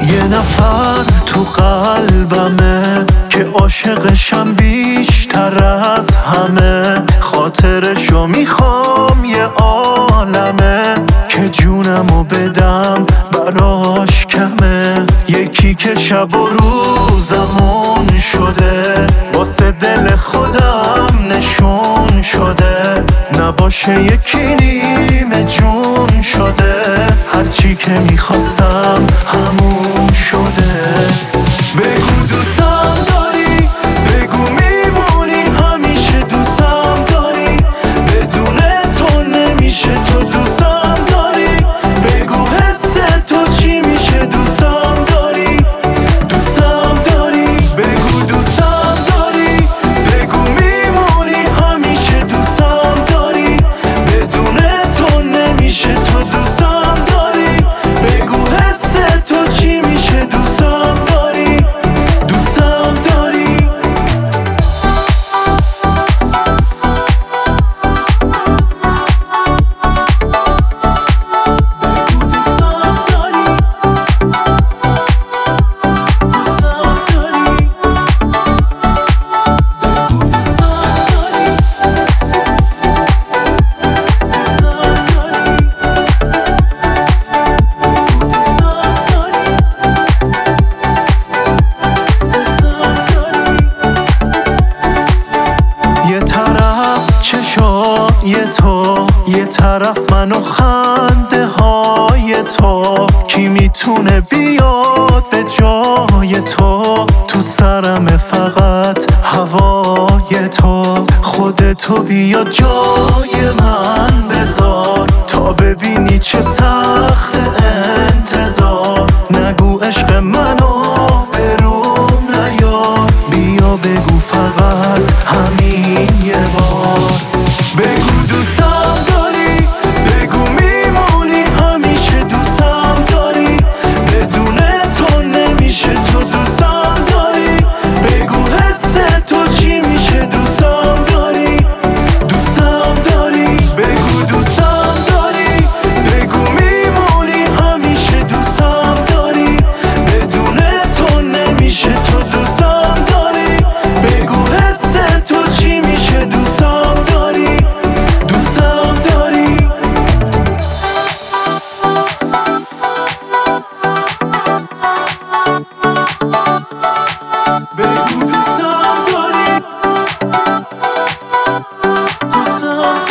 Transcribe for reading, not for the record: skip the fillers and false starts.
یه نفر تو قلبمه که عاشقشم بیشتر از همه. خاطرشو میخوام یه عالمه که جونمو بدم براش کمه. یکی که شب و روزمون شده واسه دل خودم نشون شده. نباشه یکی نیمه جون شده. هرچی که میخواستم همون شده. بگو دوستم داری، بگو میمونی همیشه دوستم داری. بدون تو نمیشه تو دوستم داری. بگو حس تو چی میشه دوستم داری. دوستم داری بگو دوستم داری. بگو میمونی همیشه دوستم داری. بدون تو نمیشه تو دوستم داری. بگو حس تو چی میشه دوستم داری. دوستم داری. یه طرف چشای تو، یه طرف من و خنده های تو. کی میتونه بیاد به جای تو؟ تو سرم فقط هوای تو. خودتو بیا جای من بذار تا ببینی چه سخت انتظار. نگو عشق منو بروم نیار. بیا بگو فقط همین یه بار. بگو دوستم داری، بگو میمونی همیشه دوستم داری. بدون تو نمیشه تو دوستم داری. بگو حس تو چی میشه دوستم داری. دوستم داری بگو دوستم داری. بگو میمونی همیشه دوستم داری. بدون تو نمیشه تو دوستم داری. بگو حس تو چی میشه دوستم داری. دوستم داری. بگو دوستم داری. دوستم